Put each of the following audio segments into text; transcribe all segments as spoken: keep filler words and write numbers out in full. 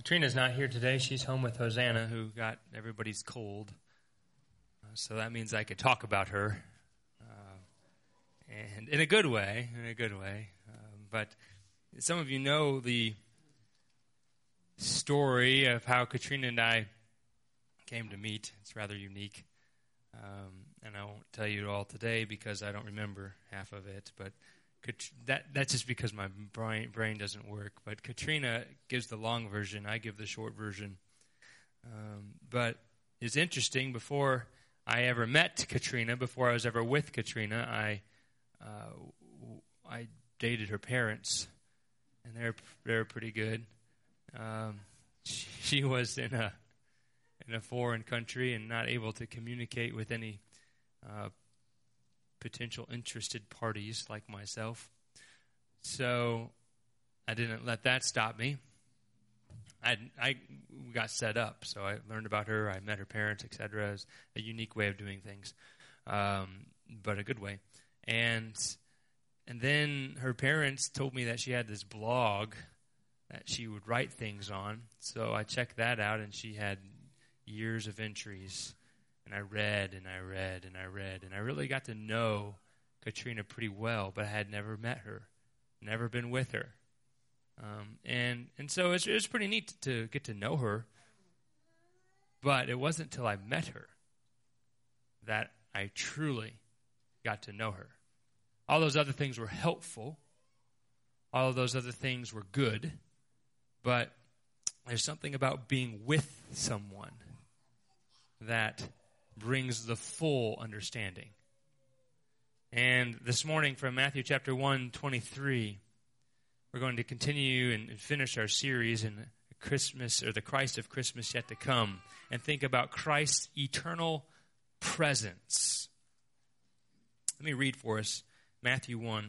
Katrina's not here today. She's home with Hosanna, who got everybody's cold. Uh, so that means I could talk about her, uh, and in a good way, in a good way. Um, but some of you know the story of how Katrina and I came to meet. It's rather unique, um, and I won't tell you it all today because I don't remember half of it, but That that's just because my brain brain doesn't work. But Katrina gives the long version. I give the short version. Um, but it's interesting. Before I ever met Katrina, before I was ever with Katrina, I uh, I dated her parents, and they're they're pretty good. Um, she, she was in a in a foreign country and not able to communicate with any Uh, potential interested parties like myself. So I didn't let that stop me. I, I got set up, so I learned about her. I met her parents, et cetera. It was a unique way of doing things, um, but a good way. And and then her parents told me that she had this blog that she would write things on. So I checked that out, and she had years of entries. And I read and I read and I read, and I really got to know Katrina pretty well, but I had never met her, never been with her. Um, and and so it was, it was pretty neat to get to know her, but it wasn't until I met her that I truly got to know her. All those other things were helpful. All of those other things were good, but there's something about being with someone that brings the full understanding. And this morning from Matthew chapter one, twenty-three, we're going to continue and finish our series in Christmas, or the Christ of Christmas yet to come, and think about Christ's eternal presence. Let me read for us Matthew one,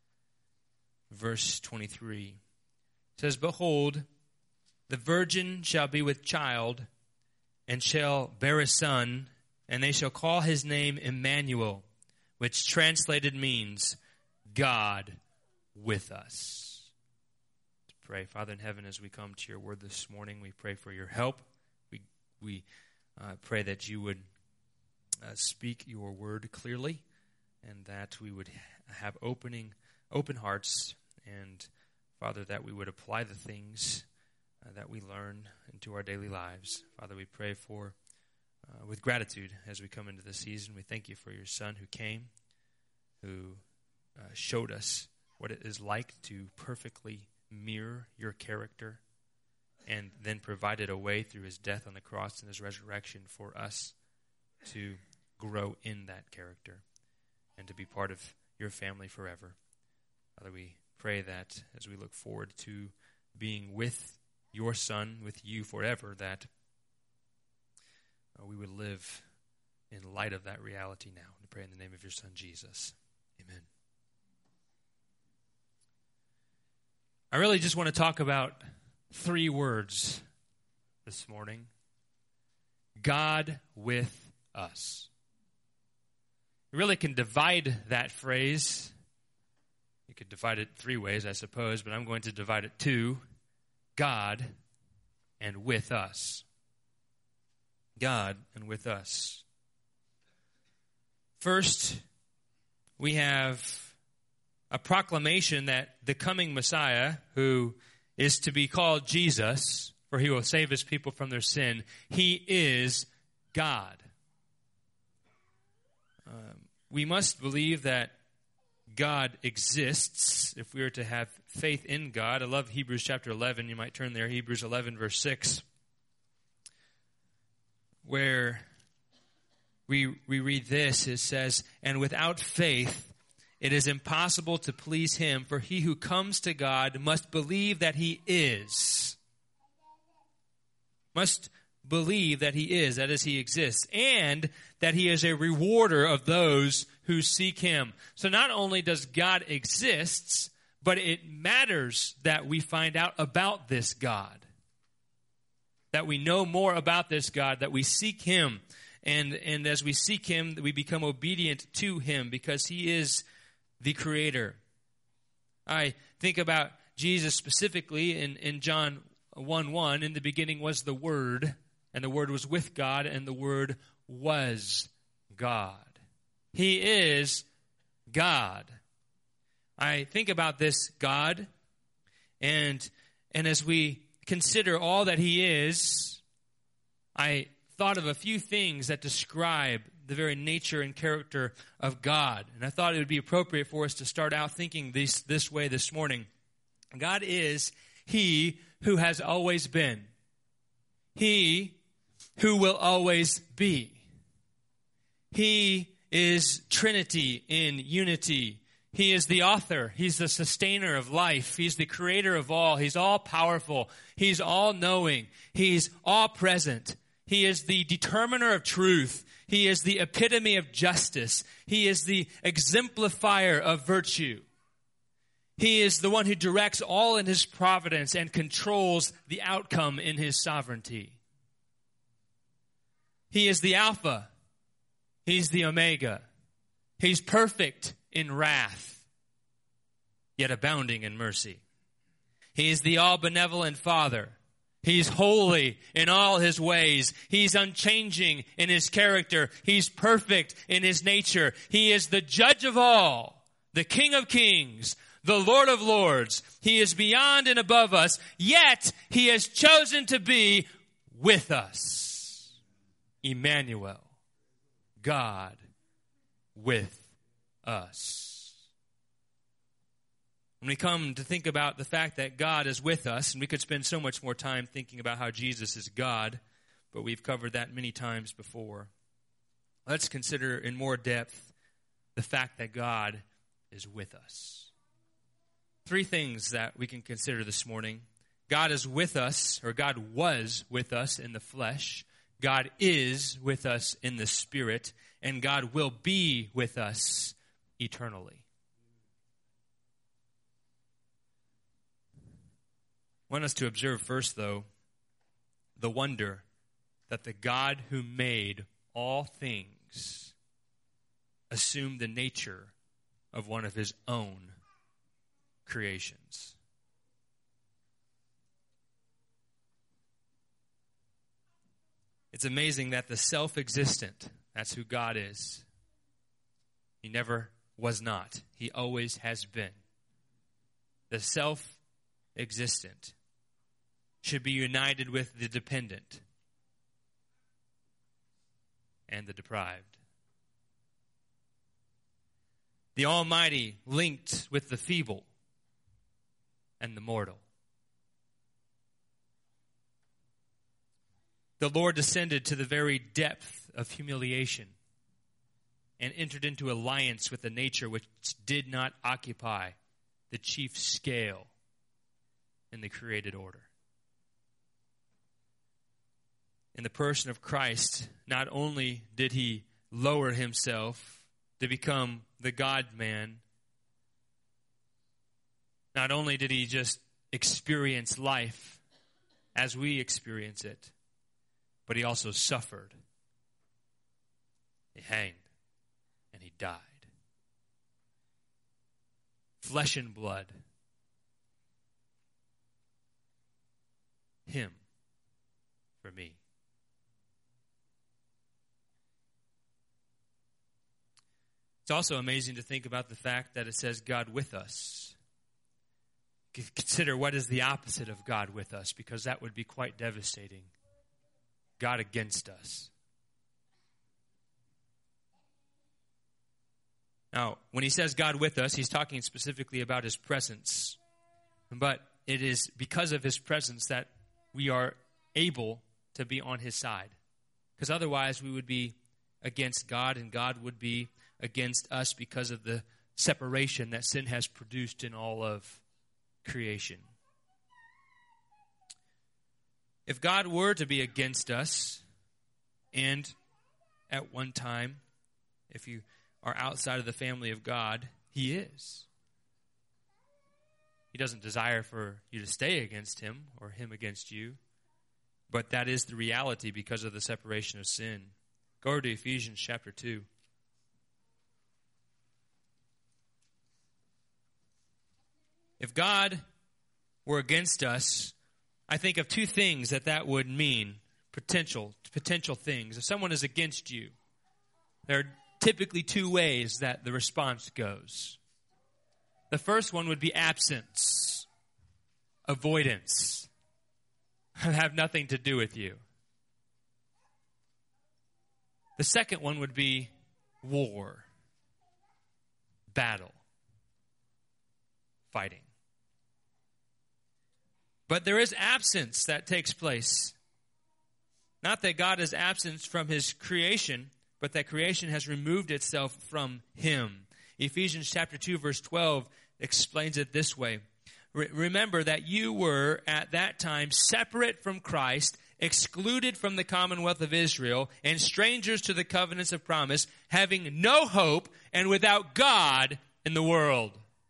verse twenty-three. It says, "Behold, the virgin shall be with child, and shall bear a son, and they shall call his name Emmanuel, which translated means God with us." Let's pray. Father in heaven, as we come to your word this morning, we pray for your help. We we uh, pray that you would uh, speak your word clearly, and that we would have opening open hearts, and Father, that we would apply the things uh, that we learn into our daily lives. Father, we pray for Uh, with gratitude as we come into the season. We thank you for your Son who came, who uh, showed us what it is like to perfectly mirror your character, and then provided a way through his death on the cross and his resurrection for us to grow in that character and to be part of your family forever. Father, we pray that as we look forward to being with your Son, with you forever, that Uh, we would live in light of that reality now. We pray in the name of your Son, Jesus. Amen. I really just want to talk about three words this morning. God with us. You really can divide that phrase. You could divide it three ways, I suppose, but I'm going to divide it two. God and with us. God and with us. First, we have a proclamation that the coming Messiah, who is to be called Jesus, for he will save his people from their sin, he is God. Um, we must believe that God exists if we are to have faith in God. I love Hebrews chapter eleven. You might turn there, Hebrews eleven, verse six. Where we we read this, it says, "And without faith it is impossible to please him, for he who comes to God must believe that he is." Must believe that he is, that is, he exists, and that he is a rewarder of those who seek him. So not only does God exist, but it matters that we find out about this God. That we know more about this God, that we seek him. And, and as we seek him, we become obedient to him because he is the creator. I think about Jesus specifically in, in John one one, in the beginning was the Word, and the Word was with God, and the Word was God. He is God. I think about this God, and and as we consider all that He is, I thought of a few things that describe the very nature and character of God. And I thought it would be appropriate for us to start out thinking this, this way this morning. God is He who has always been. He who will always be. He is Trinity in unity. He is the author. He's the sustainer of life. He's the creator of all. He's all-powerful. He's all-knowing. He's all-present. He is the determiner of truth. He is the epitome of justice. He is the exemplifier of virtue. He is the one who directs all in His providence and controls the outcome in His sovereignty. He is the Alpha. He's the Omega. He's perfect in wrath, yet abounding in mercy. He is the all-benevolent Father. He's holy in all His ways. He's unchanging in His character. He's perfect in His nature. He is the judge of all, the King of kings, the Lord of lords. He is beyond and above us, yet He has chosen to be with us. Emmanuel, God with us. When we come to think about the fact that God is with us, and we could spend so much more time thinking about how Jesus is God, but we've covered that many times before. Let's consider in more depth the fact that God is with us. Three things that we can consider this morning. God is with us, or God was with us in the flesh. God is with us in the spirit, and God will be with us eternally. I want us to observe first, though, the wonder that the God who made all things assumed the nature of one of His own creations. It's amazing that the self-existent, that's who God is. He never was not. He always has been. The self-existent should be united with the dependent and the deprived. The Almighty linked with the feeble and the mortal. The Lord descended to the very depth of humiliation and entered into alliance with a nature which did not occupy the chief scale in the created order. In the person of Christ, not only did He lower Himself to become the God-man, not only did He just experience life as we experience it, but He also suffered. He hanged and He died. Flesh and blood. Him for me. It's also amazing to think about the fact that it says God with us. Consider what is the opposite of God with us, because that would be quite devastating. God against us. Now, when He says God with us, He's talking specifically about His presence. But it is because of His presence that we are able to be on His side. Because otherwise we would be against God, and God would be against us because of the separation that sin has produced in all of creation. If God were to be against us, and at one time, if you are outside of the family of God, He is. He doesn't desire for you to stay against Him or Him against you, but that is the reality because of the separation of sin. Go to Ephesians chapter two. If God were against us, I think of two things that that would mean, potential, potential things. If someone is against you, there are typically two ways that the response goes. The first one would be absence, avoidance. I have nothing to do with you. The second one would be war, battle, fighting. But there is absence that takes place. Not that God is absent from his creation, but that creation has removed itself from him. Ephesians chapter two, verse twelve explains it this way. Re- remember that you were at that time separate from Christ, excluded from the commonwealth of Israel, and strangers to the covenants of promise, having no hope and without God in the world.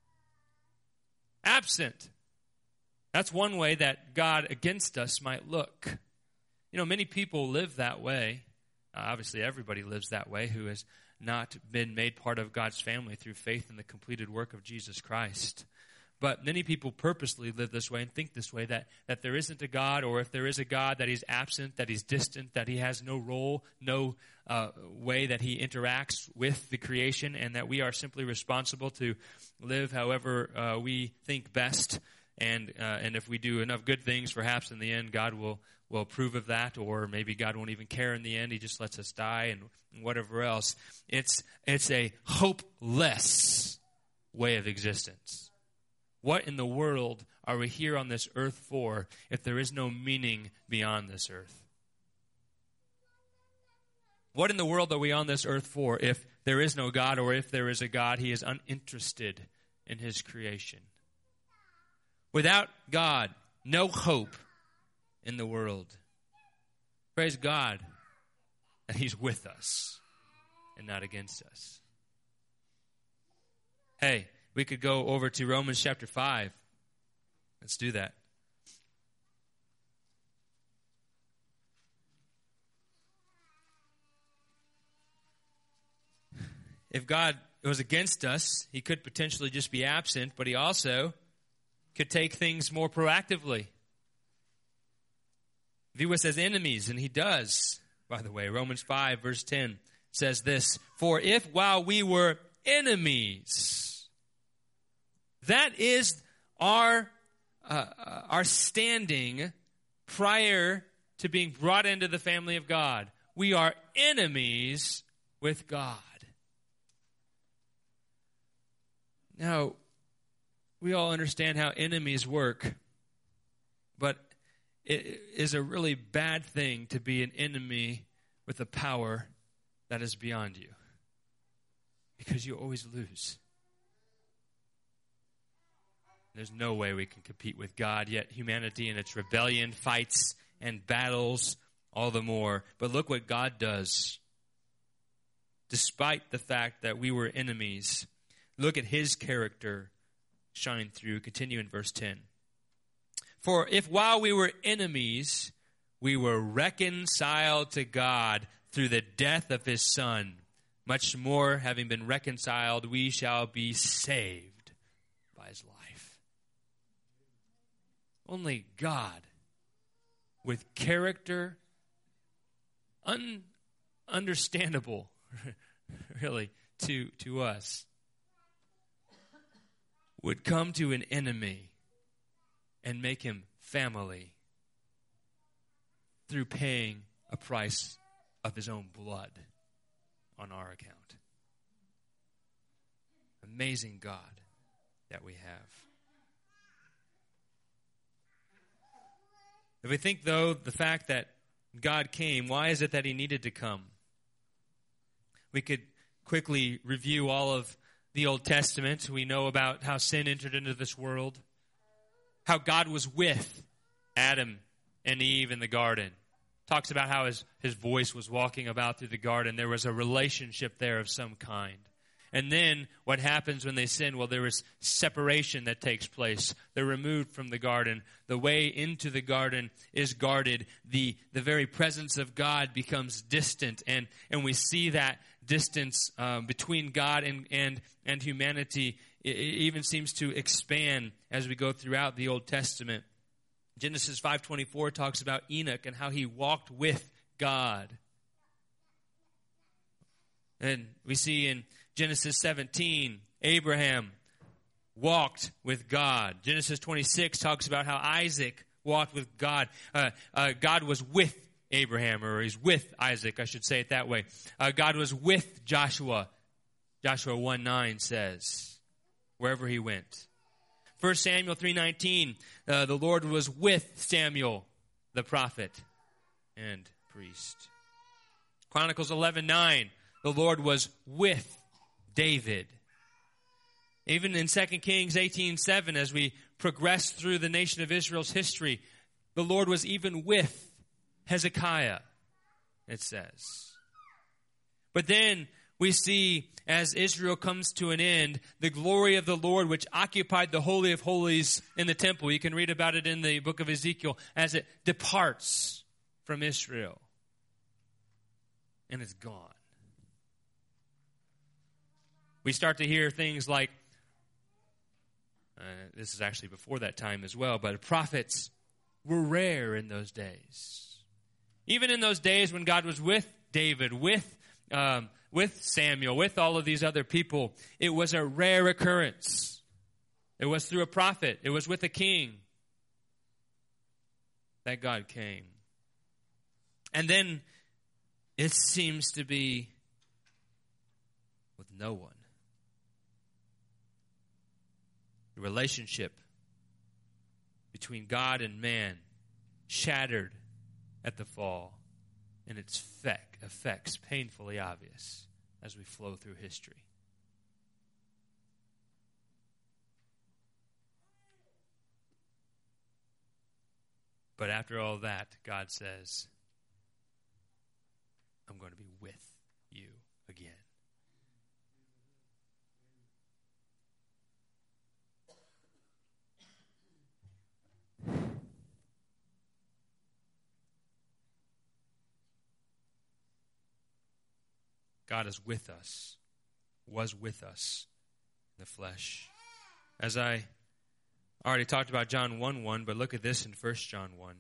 Absent. That's one way that God against us might look. You know, many people live that way. Uh, obviously, everybody lives that way who has not been made part of God's family through faith in the completed work of Jesus Christ. But many people purposely live this way and think this way, that, that there isn't a God, or if there is a God, that he's absent, that he's distant, that he has no role, no uh, way that he interacts with the creation, and that we are simply responsible to live however uh, we think best. And uh, and if we do enough good things, perhaps in the end God will, will approve of that, or maybe God won't even care in the end. He just lets us die and, and whatever else. It's it's a hopeless way of existence. What in the world are we here on this earth for if there is no meaning beyond this earth? What in the world are we on this earth for if there is no God, or if there is a God, he is uninterested in his creation? Without God, no hope in the world. Praise God that he's with us and not against us. Hey, we could go over to Romans chapter five. Let's do that. If God was against us, he could potentially just be absent, but he also could take things more proactively. View us as enemies, and he does, by the way. Romans five, verse ten says this, "For if while we were enemies," that is our, uh, our standing prior to being brought into the family of God. We are enemies with God. Now, we all understand how enemies work, but it is a really bad thing to be an enemy with a power that is beyond you, because you always lose. There's no way we can compete with God, yet humanity in its rebellion fights and battles all the more. But look what God does. Despite the fact that we were enemies, look at his character shine through. Continue in verse ten. "For if while we were enemies, we were reconciled to God through the death of his Son, much more, having been reconciled, we shall be saved by his life." Only God, with character ununderstandable, really, to, to us, would come to an enemy and make him family through paying a price of his own blood on our account. Amazing God that we have. If we think, though, the fact that God came, why is it that he needed to come? We could quickly review all of the Old Testament. We know about how sin entered into this world, how God was with Adam and Eve in the garden. Talks about how his, his voice was walking about through the garden. There was a relationship there of some kind. And then what happens when they sin? Well, there is separation that takes place. They're removed from the garden. The way into the garden is guarded. The, the very presence of God becomes distant. And, and we see that distance um, between God and, and, and humanity. It, it even seems to expand as we go throughout the Old Testament. Genesis five twenty-four talks about Enoch and how he walked with God. And we see in Genesis seventeen, Abraham walked with God. Genesis twenty-six talks about how Isaac walked with God. Uh, uh, God was with Abraham, or he's with Isaac, I should say it that way. Uh, God was with Joshua. Joshua one nine says, wherever he went. First Samuel three nineteen, uh, the Lord was with Samuel, the prophet and priest. Chronicles eleven nine, the Lord was with David. Even in Second Kings eighteen seven, as we progress through the nation of Israel's history, the Lord was even with Hezekiah, it says. But then we see, as Israel comes to an end, the glory of the Lord which occupied the Holy of Holies in the temple. You can read about it in the book of Ezekiel, as it departs from Israel. And it's gone. We start to hear things like, uh, this is actually before that time as well, but prophets were rare in those days. Even in those days when God was with David, with um, with Samuel, with all of these other people, it was a rare occurrence. It was through a prophet. It was with a king that God came. And then it seems to be with no one. The relationship between God and man shattered at the fall, and its effect, effects painfully obvious as we flow through history. But after all that, God says, I'm going to be with you again. God is with us, was with us in the flesh. As I already talked about John one one, but look at this in First John one.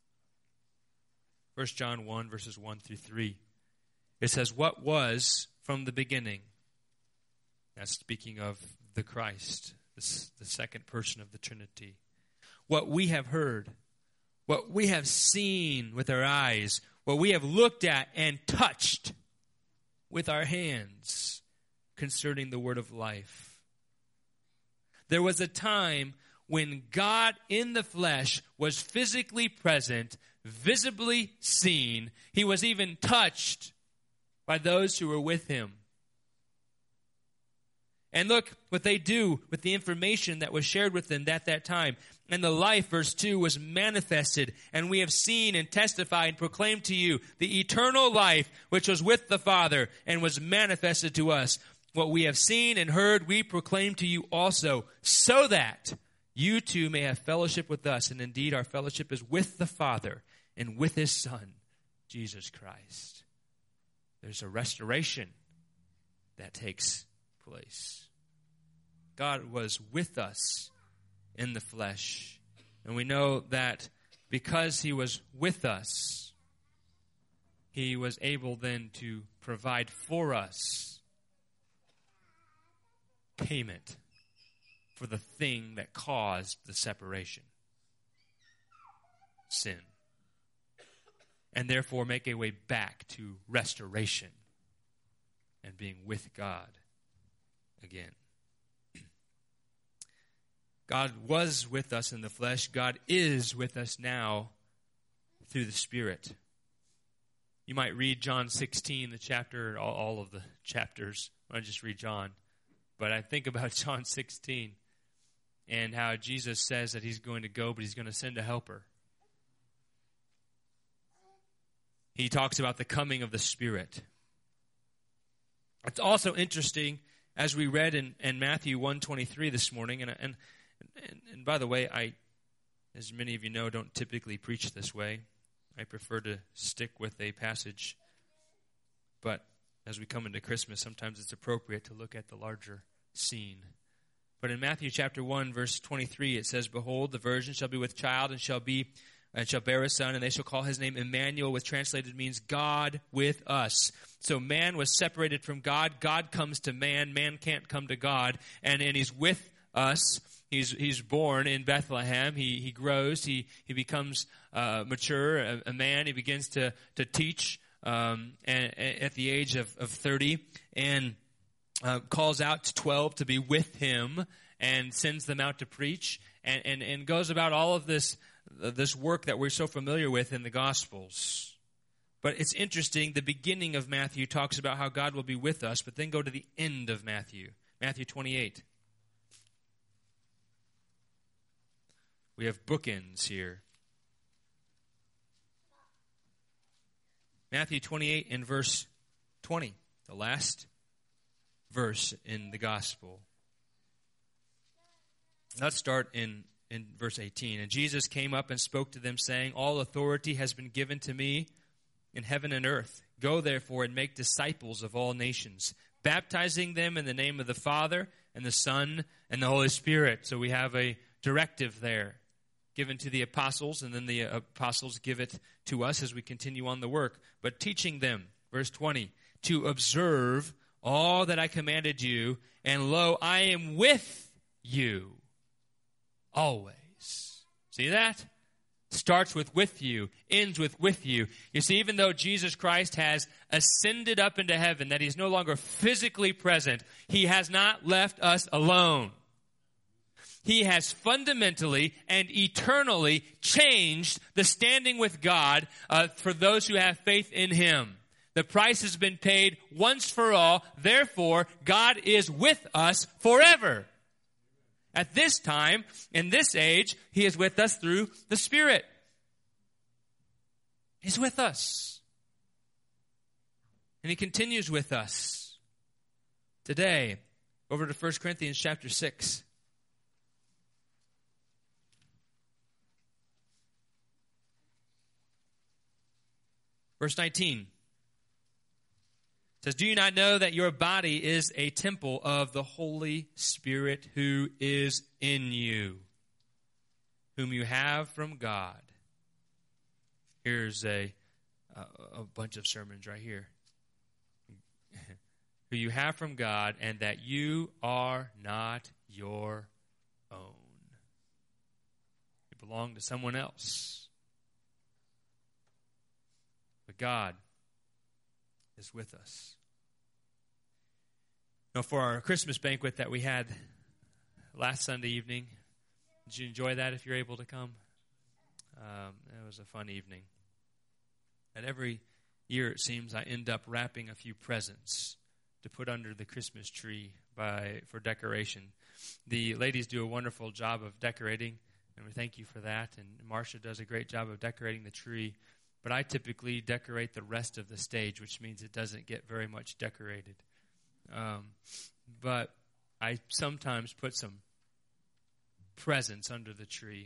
First John one, verses one through three. It says, what was from the beginning? That's speaking of the Christ, this, the second person of the Trinity. What we have heard, what we have seen with our eyes, what we have looked at and touched with our hands concerning the word of life. There was a time when God in the flesh was physically present, visibly seen. He was even touched by those who were with him. And look what they do with the information that was shared with them at that time. And the life, verse two, was manifested, and we have seen and testified and proclaimed to you the eternal life which was with the Father and was manifested to us. What we have seen and heard, we proclaim to you also, so that you too may have fellowship with us. And indeed, our fellowship is with the Father and with his Son, Jesus Christ. There's a restoration that takes place. God was with us in the flesh. And we know that because he was with us, he was able then to provide for us payment for the thing that caused the separation, sin. And therefore make a way back to restoration and being with God again. God was with us in the flesh. God is with us now through the Spirit. You might read John sixteen, the chapter, all, all of the chapters. I just read John. But I think about John sixteen and how Jesus says that he's going to go, but he's going to send a helper. He talks about the coming of the Spirit. It's also interesting, as we read in, in Matthew one twenty-three this morning, and, and And, and by the way, I, as many of you know, don't typically preach this way. I prefer to stick with a passage. But as we come into Christmas, sometimes it's appropriate to look at the larger scene But in Matthew chapter one, verse twenty-three, it says, "Behold, the virgin shall be with child and shall be and shall bear a son, and they shall call his name Emmanuel," which translated means God with us. So man was separated from God. God comes to man. Man can't come to God. And, and he's with us. He's he's born in Bethlehem. He he grows. He he becomes uh, mature, a, a man. He begins to to teach um, and, and at the age of, of thirty, and uh, calls out to twelve to be with him, and sends them out to preach, and and, and goes about all of this uh, this work that we're so familiar with in the Gospels. But it's interesting. The beginning of Matthew talks about how God will be with us, but then go to the end of Matthew, Matthew twenty-eight. We have bookends here. Matthew twenty-eight and verse twenty, the last verse in the gospel. Let's start in, in verse eighteen. "And Jesus came up and spoke to them, saying, All authority has been given to me in heaven and earth. Go therefore and make disciples of all nations, baptizing them in the name of the Father and the Son and the Holy Spirit." So we have a directive there given to the apostles, and then the apostles give it to us as we continue on the work. "But teaching them," verse twenty, "to observe all that I commanded you, and lo, I am with you always." See that? Starts with with you, ends with with you. You see, even though Jesus Christ has ascended up into heaven, that he's no longer physically present, he has not left us alone. He has fundamentally and eternally changed the standing with God uh, for those who have faith in him. The price has been paid once for all. Therefore, God is with us forever. At this time, in this age, he is with us through the Spirit. He's with us. And he continues with us today. Over to First Corinthians chapter six. Verse nineteen says, "Do you not know that your body is a temple of the Holy Spirit who is in you, whom you have from God?" Here's a, a, a bunch of sermons right here. "Who you have from God, and that you are not your own." You belong to someone else. But God is with us. Now, for our Christmas banquet that we had last Sunday evening, did you enjoy that if you're able to come? Um, it was a fun evening. And every year, it seems, I end up wrapping a few presents to put under the Christmas tree by for decoration. The ladies do a wonderful job of decorating, and we thank you for that. And Marcia does a great job of decorating the tree. But I typically decorate the rest of the stage, which means it doesn't get very much decorated. Um, but I sometimes put some presents under the tree.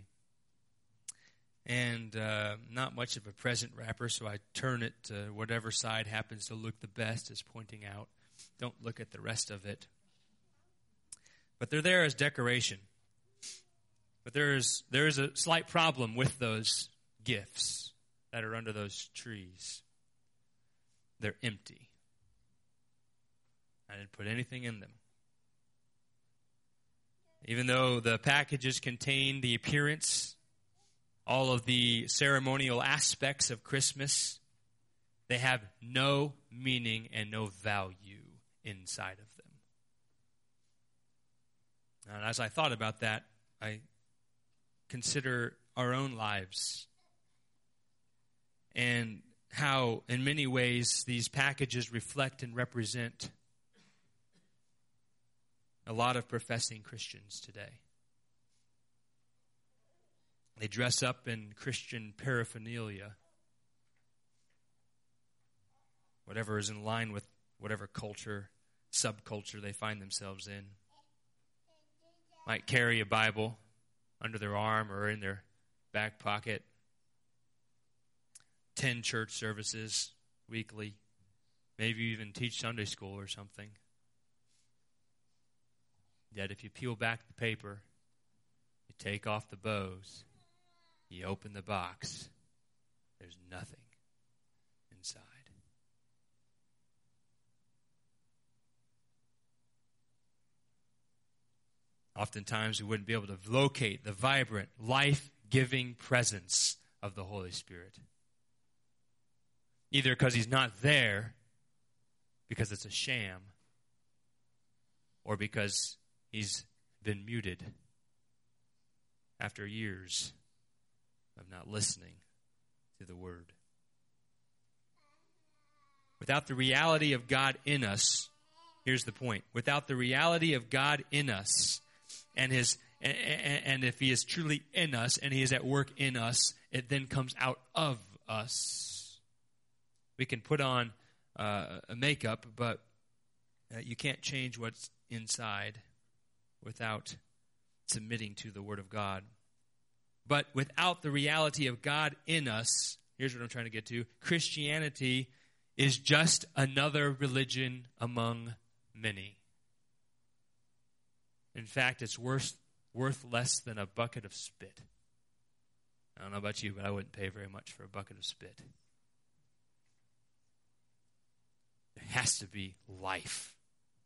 And uh, not much of a present wrapper, so I turn it to whatever side happens to look the best as pointing out. Don't look at the rest of it. But they're there as decoration. But there is there is a slight problem with those gifts that are under those trees. They're empty. I didn't put anything in them. Even though the packages contain the appearance, all of the ceremonial aspects of Christmas, they have no meaning and no value inside of them. And as I thought about that, I consider our own lives and how, in many ways, these packages reflect and represent a lot of professing Christians today. They dress up in Christian paraphernalia, whatever is in line with whatever culture, subculture they find themselves in. Might carry a Bible under their arm or in their back pocket. Attend church services weekly. Maybe even teach Sunday school or something. Yet if you peel back the paper, you take off the bows, you open the box, there's nothing inside. Oftentimes we wouldn't be able to locate the vibrant, life-giving presence of the Holy Spirit. Either because he's not there, because it's a sham, or because he's been muted after years of not listening to the Word. Without the reality of God in us, here's the point. Without the reality of God in us, and his and, and if he is truly in us and he is at work in us, it then comes out of us. We can put on uh, a makeup, but uh, you can't change what's inside without submitting to the Word of God. But without the reality of God in us, here's what I'm trying to get to. Christianity is just another religion among many. In fact, it's worth, worth less than a bucket of spit. I don't know about you, but I wouldn't pay very much for a bucket of spit. There has to be life,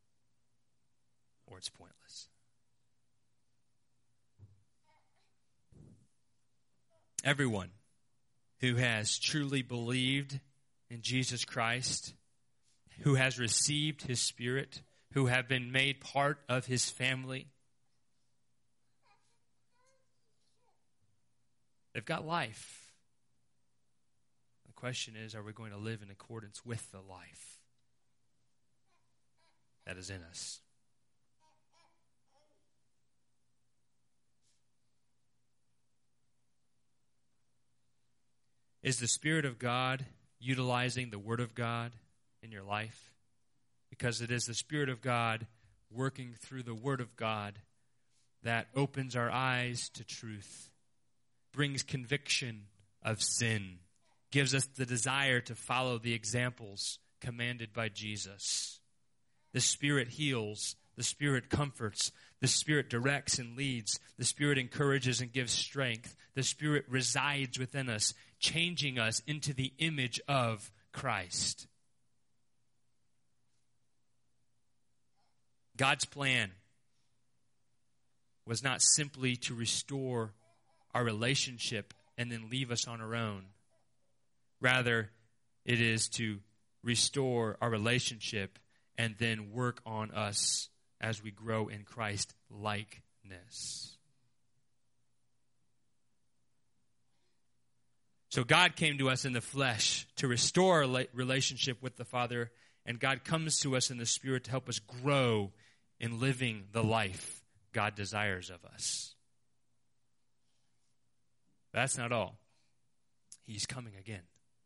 or it's pointless. Everyone who has truly believed in Jesus Christ, who has received his Spirit, who have been made part of his family, they've got life. The question is, are we going to live in accordance with the life that is in us? Is the Spirit of God utilizing the Word of God in your life? Because it is the Spirit of God working through the Word of God that opens our eyes to truth, brings conviction of sin, gives us the desire to follow the examples commanded by Jesus. The Spirit heals, the Spirit comforts, the Spirit directs and leads, the Spirit encourages and gives strength, the Spirit resides within us, changing us into the image of Christ. God's plan was not simply to restore our relationship and then leave us on our own. Rather, it is to restore our relationship and then work on us as we grow in Christ likeness. So God came to us in the flesh to restore our relationship with the Father, and God comes to us in the Spirit to help us grow in living the life God desires of us. But that's not all. He's coming again.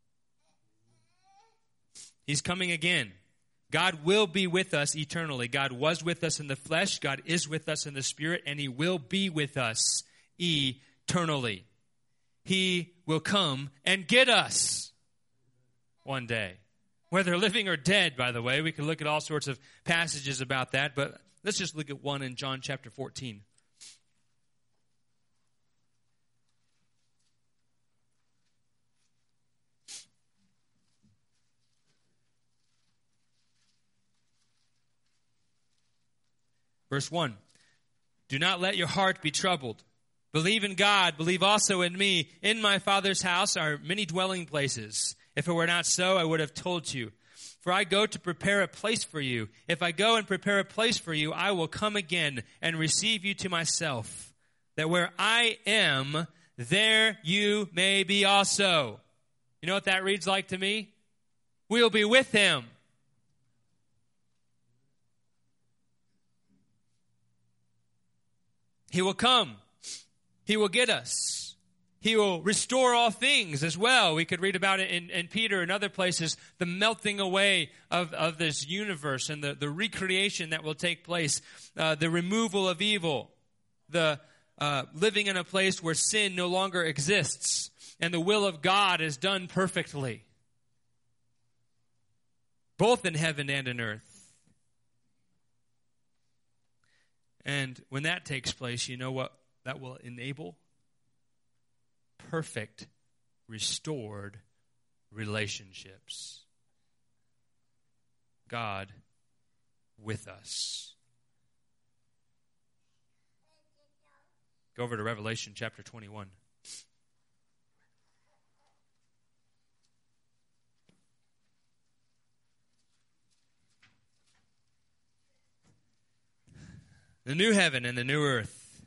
He's coming again. God will be with us eternally. God was with us in the flesh. God is with us in the Spirit, and he will be with us eternally. He will come and get us one day. Whether living or dead, by the way. We can look at all sorts of passages about that, but let's just look at one in John chapter fourteen. Verse one, do not let your heart be troubled. Believe in God, believe also in me. In my Father's house are many dwelling places. If it were not so, I would have told you. For I go to prepare a place for you. If I go and prepare a place for you, I will come again and receive you to myself, that where I am, there you may be also. You know what that reads like to me? We'll be with him. He will come. He will get us. He will restore all things as well. We could read about it in, in Peter and other places, the melting away of, of this universe and the, the recreation that will take place, uh, the removal of evil, the uh, living in a place where sin no longer exists, and the will of God is done perfectly, both in heaven and in earth. And when that takes place, you know what that will enable? Perfect, restored relationships. God with us. Go over to Revelation chapter twenty-one. The new heaven and the new earth.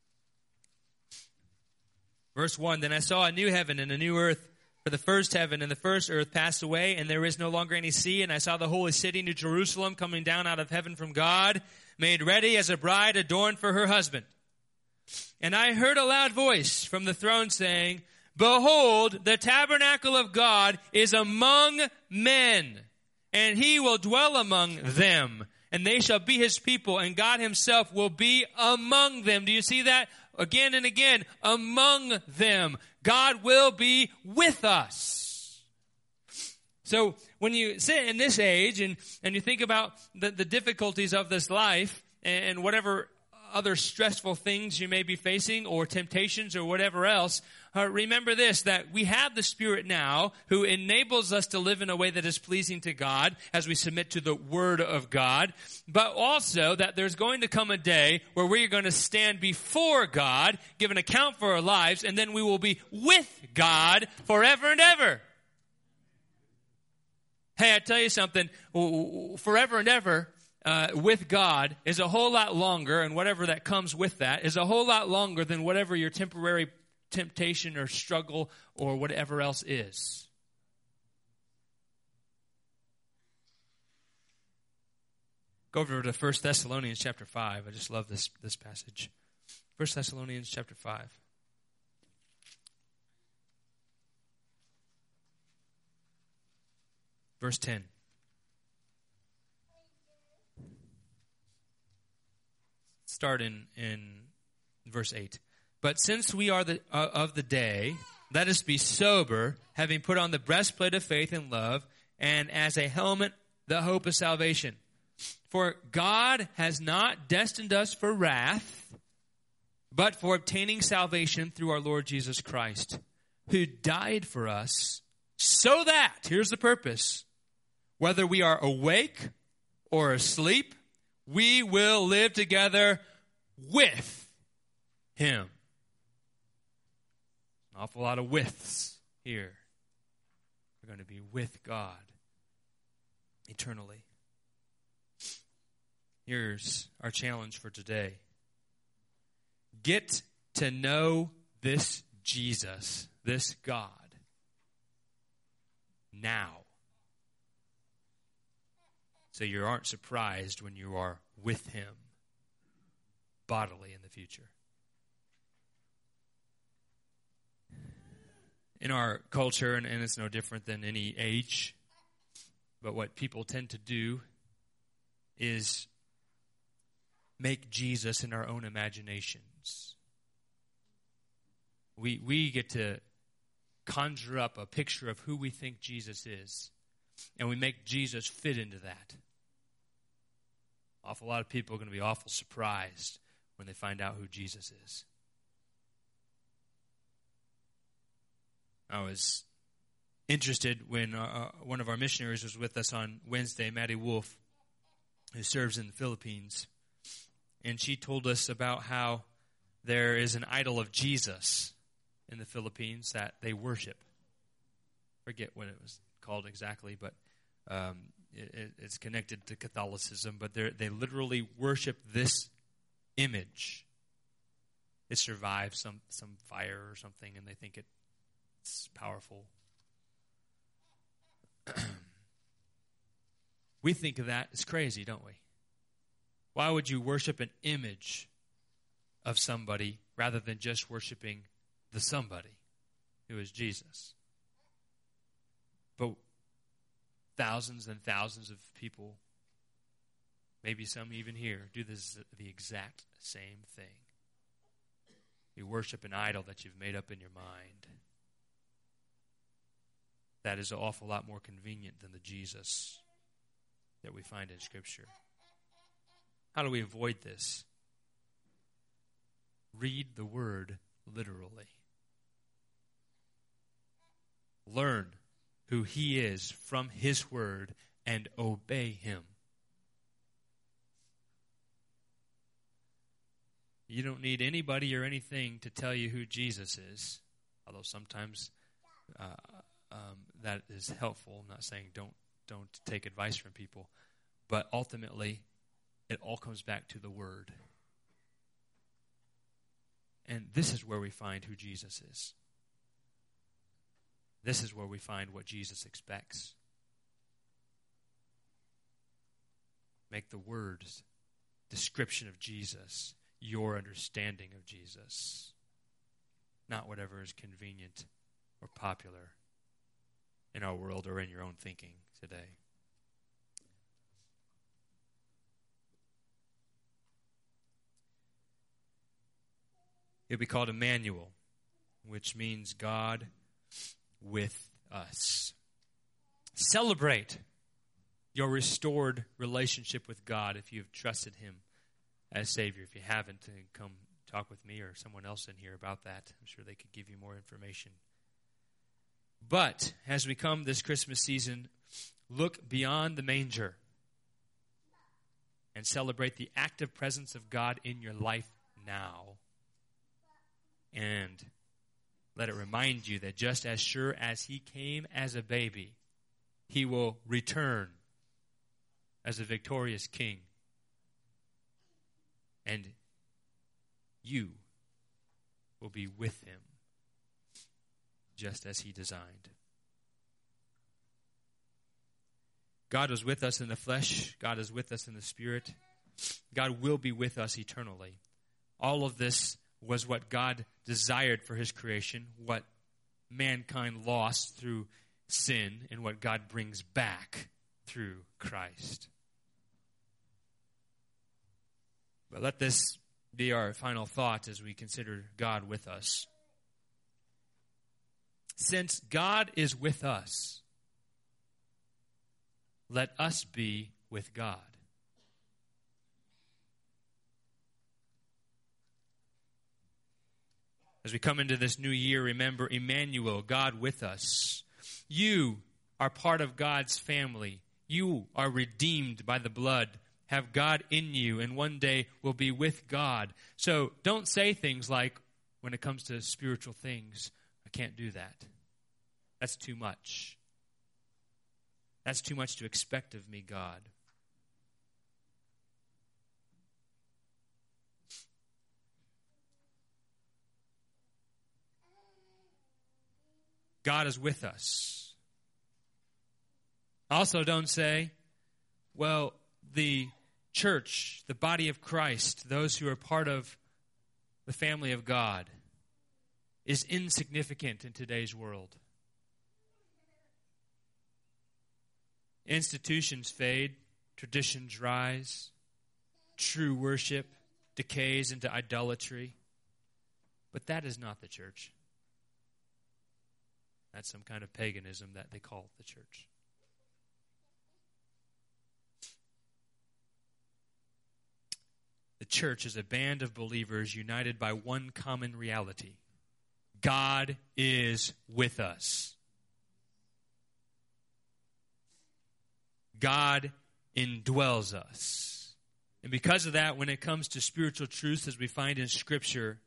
Verse one, then I saw a new heaven and a new earth, for the first heaven and the first earth passed away, and there is no longer any sea. And I saw the holy city, New Jerusalem, coming down out of heaven from God, made ready as a bride adorned for her husband. And I heard a loud voice from the throne saying, behold, the tabernacle of God is among men, and he will dwell among them. And they shall be his people, and God himself will be among them. Do you see that? Again and again, among them. God will be with us. So when you sit in this age and, and you think about the, the difficulties of this life and whatever other stressful things you may be facing or temptations or whatever else, uh, remember this, that we have the Spirit now who enables us to live in a way that is pleasing to God as we submit to the Word of God, but also that there's going to come a day where we're going to stand before God, give an account for our lives, and then we will be with God forever and ever. Hey, I tell you something, forever and ever Uh, with God is a whole lot longer, and whatever that comes with that is a whole lot longer than whatever your temporary temptation or struggle or whatever else is. Go over to First Thessalonians chapter five. I just love this, this passage. First Thessalonians chapter five. Verse ten. Start in, in verse eight. But since we are the, uh, of the day, let us be sober, having put on the breastplate of faith and love, and as a helmet, the hope of salvation. For God has not destined us for wrath, but for obtaining salvation through our Lord Jesus Christ, who died for us, so that, here's the purpose, whether we are awake or asleep, we will live together with him. An awful lot of withs here. We're going to be with God eternally. Here's our challenge for today. Get to know this Jesus, this God, now. So you aren't surprised when you are with him bodily in the future. In our culture, and, and it's no different than any age, but what people tend to do is make Jesus in our own imaginations. We, we get to conjure up a picture of who we think Jesus is, and we make Jesus fit into that. Awful lot of people are going to be awful surprised when they find out who Jesus is. I was interested when uh, one of our missionaries was with us on Wednesday, Maddie Wolf, who serves in the Philippines. And she told us about how there is an idol of Jesus in the Philippines that they worship. Forget what it was called exactly, but um, it, it's connected to Catholicism. But they literally worship this image. It survived some, some fire or something, and they think it, it's powerful. We think of that as crazy, don't we? Why would you worship an image of somebody rather than just worshiping the somebody who is Jesus? But thousands and thousands of people, maybe some even here, do this the exact same thing. You worship an idol that you've made up in your mind. That is an awful lot more convenient than the Jesus that we find in Scripture. How do we avoid this? Read the word literally. Learn who he is from his word and obey him. You don't need anybody or anything to tell you who Jesus is, although sometimes uh, um, that is helpful. I'm not saying don't don't take advice from people, but ultimately it all comes back to the Word. And this is where we find who Jesus is. This is where we find what Jesus expects. Make the Word's description of Jesus your understanding of Jesus, not whatever is convenient or popular in our world or in your own thinking today. He'll be called Emmanuel, which means God with us. Celebrate your restored relationship with God if you've trusted him as Savior. If you haven't, then come talk with me or someone else in here about that. I'm sure they could give you more information. But as we come this Christmas season, look beyond the manger and celebrate the active presence of God in your life now. And let it remind you that just as sure as he came as a baby, he will return as a victorious king. And you will be with him just as he designed. God was with us in the flesh. God is with us in the spirit. God will be with us eternally. All of this was what God desired for his creation, what mankind lost through sin, and what God brings back through Christ. But let this be our final thought as we consider God with us. Since God is with us, let us be with God. As we come into this new year, remember Emmanuel, God with us. You are part of God's family. You are redeemed by the blood, have God in you, and one day will be with God. So don't say things like, when it comes to spiritual things, I can't do that. That's too much. That's too much to expect of me, God. God is with us. Also, don't say, well, the church, the body of Christ, those who are part of the family of God, is insignificant in today's world. Institutions fade, traditions rise, true worship decays into idolatry. But that is not the church. That's some kind of paganism that they call the church. The church is a band of believers united by one common reality. God is with us. God indwells us. And because of that, when it comes to spiritual truths, as we find in Scripture,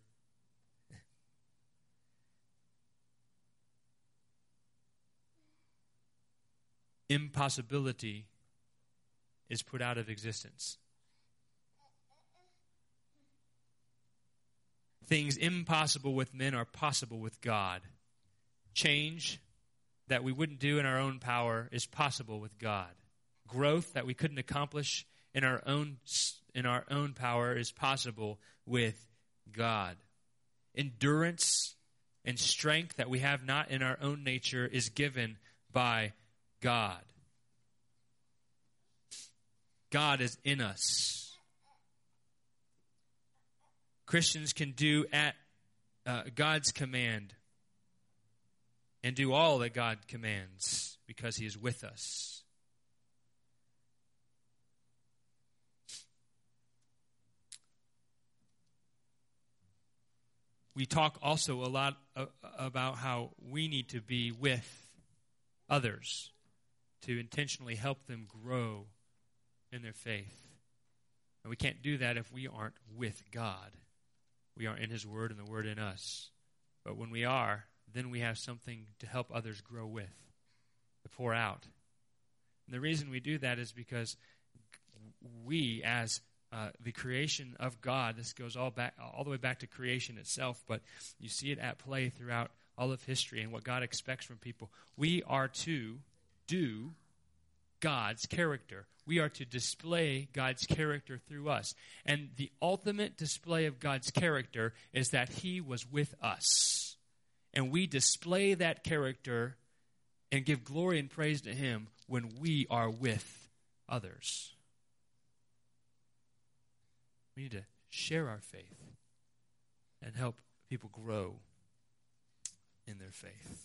impossibility is put out of existence. Things impossible with men are possible with God. Change that we wouldn't do in our own power is possible with God. Growth that we couldn't accomplish in our own in our own power is possible with God. Endurance and strength that we have not in our own nature is given by God. God is in us. Christians can do at uh, God's command and do all that God commands because he is with us. we talk also a lot uh, about how we need to be with others to intentionally help them grow in their faith. And we can't do that if we aren't with God. We aren't in His Word and the Word in us. But when we are, then we have something to help others grow with, to pour out. And the reason we do that is because we, as uh, the creation of God, this goes all back, all the way back to creation itself, but you see it at play throughout all of history and what God expects from people. We are to do God's character. We are to display God's character through us. And the ultimate display of God's character is that He was with us. And we display that character and give glory and praise to Him when we are with others. We need to share our faith and help people grow in their faith.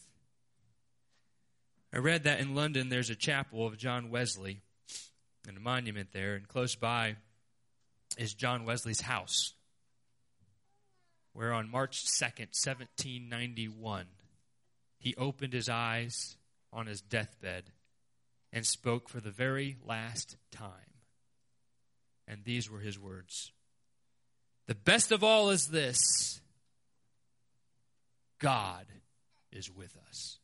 I read that in London there's a chapel of John Wesley and a monument there, and close by is John Wesley's house, where on March second, seventeen ninety-one, he opened his eyes on his deathbed and spoke for the very last time. And these were his words. "The best of all is this: God is with us."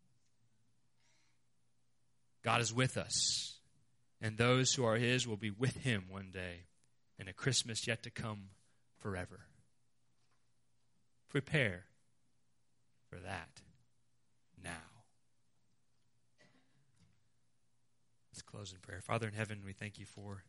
God is with us, and those who are His will be with Him one day in a Christmas yet to come forever. Prepare for that now. Let's close in prayer. Father in heaven, we thank You for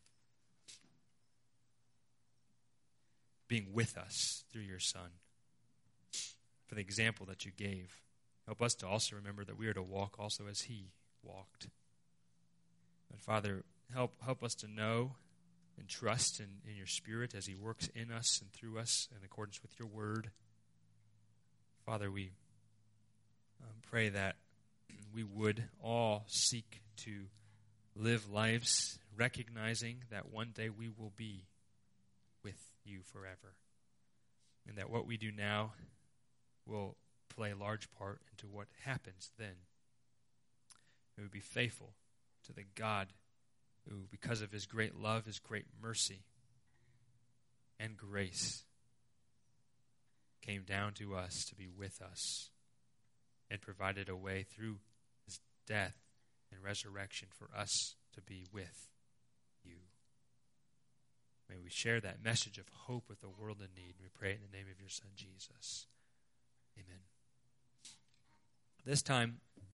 being with us through Your Son, for the example that You gave. Help us to also remember that we are to walk also as He walked. But Father, help help us to know and trust in, in Your Spirit as He works in us and through us in accordance with Your Word. Father, we um, pray that we would all seek to live lives recognizing that one day we will be with You forever, and that what we do now will play a large part into what happens then. We would be faithful to the God who, because of His great love, His great mercy, and grace, came down to us to be with us and provided a way through His death and resurrection for us to be with You. May we share that message of hope with the world in need. We pray it in the name of Your Son, Jesus. Amen. This time,